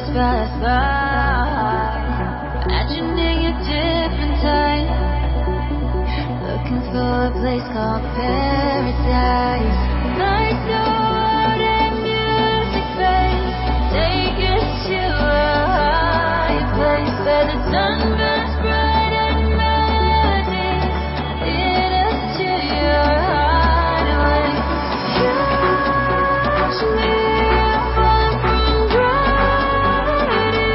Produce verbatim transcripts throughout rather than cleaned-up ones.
just pass by, imagining a different time, looking for a place called paradise. Lights out and music plays, take us to a higher place where the sun burns bright and melodies lead us to your hideaway. Catch me, I'm falling from gravity.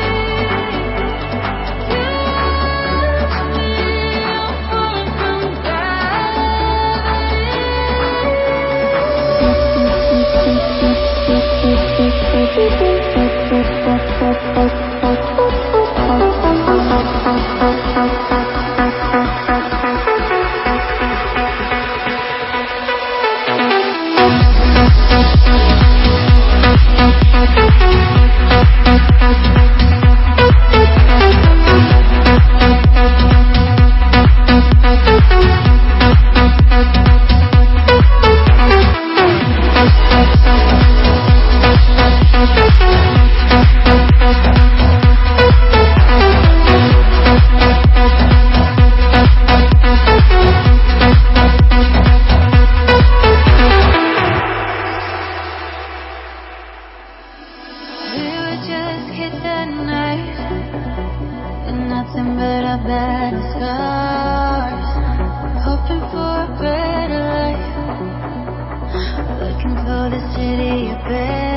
Catch me, I'm falling from nothing but our bad scars, hoping for a better life, looking for the city of paradise.